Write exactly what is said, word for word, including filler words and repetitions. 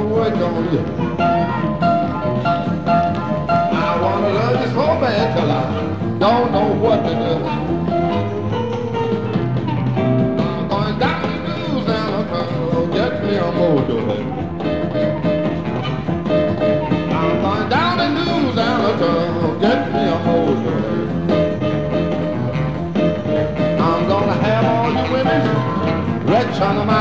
work on you. I wanna love you so bad till I don't know what to do. I'm going down to Louisiana to get me a mojo. I'm going down to Louisiana to get me a mojo. I'm gonna have all you women rich on my